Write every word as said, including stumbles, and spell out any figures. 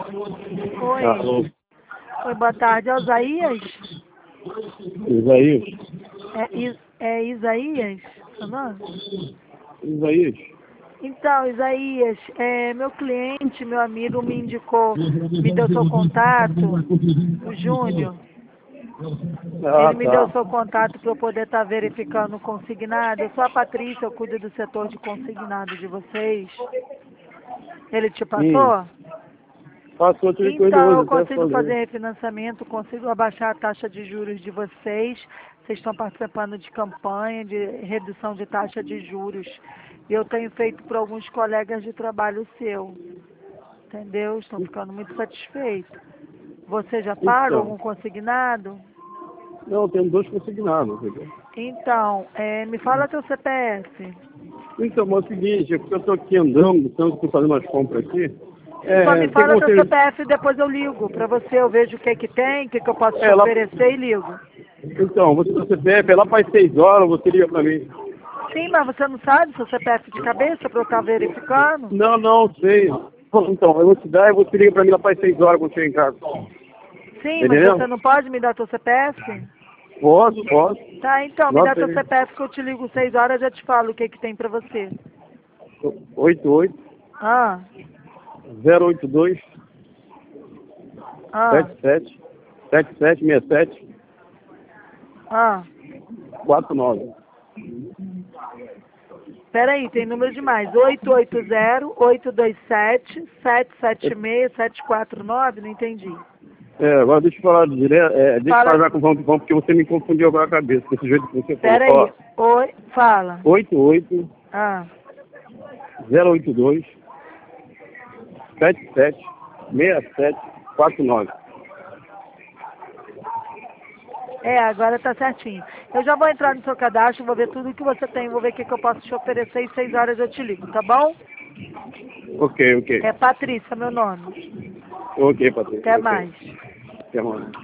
Oi. Alô. Oi, boa tarde. É o Isaías? Isaías? É, Is- é Isaías? Seu nome? Isaías? Então, Isaías, é, meu cliente, meu amigo me indicou, me deu seu contato, o Júnior. Ah, Ele me deu tá. seu contato para eu poder estar verificando o consignado. Eu sou a Patrícia, eu cuido do setor de consignado de vocês. Ele te Sim. passou? Passou aquele coisa Então, eu hoje, até consigo fazer falei. refinanciamento, consigo abaixar a taxa de juros de vocês. Vocês estão participando de campanha de redução de taxa de juros. E eu tenho feito para alguns colegas de trabalho seu. Entendeu? Estão ficando muito satisfeitos. Você já paga Então, algum consignado? não, temos dois consignados, entendeu? Então, é, me fala teu C P F. Então, mas é o seguinte, é porque eu estou aqui andando, então estou fazendo umas compras aqui. Só me É, tem fala como teu você... C P F e depois eu ligo para você. Eu vejo o que que tem, o que que eu posso te É, lá... oferecer e ligo. Então, você do C P F, é lá para as seis horas, você liga para mim. Sim, mas você não sabe seu C P F de cabeça para eu estar verificando? Não, não, sei. Então, eu vou te dar e você liga para mim lá para as seis horas quando chegar em casa. Sim, mas Entendeu? você não pode me dar teu C P F? Posso, posso. Tá, então, me dá Nota teu aí. C P F que eu te ligo seis horas e já te falo o que que tem para você. oito oito Ah, zero oito dois ah, sete sete sete sete seis sete ah. quatro nove. Peraí, tem número demais. oito oito zero, oito dois sete, sete sete seis, sete quatro nove, não entendi. É, agora deixa eu falar direto, é, deixa eu Fala, falar com o vão, porque você me confundiu agora a cabeça, desse jeito que você falou. Ó, peraí. Oi, fala. oito oito Ah, zero oito dois sete sete seis sete quatro nove. é, agora tá certinho. Eu já vou entrar no seu cadastro, vou ver tudo que você tem, vou ver o que que eu posso te oferecer e seis horas eu te ligo, tá bom? Ok, ok. É Patrícia, meu nome. Ok, Patrícia, Até ok. mais. Até mais.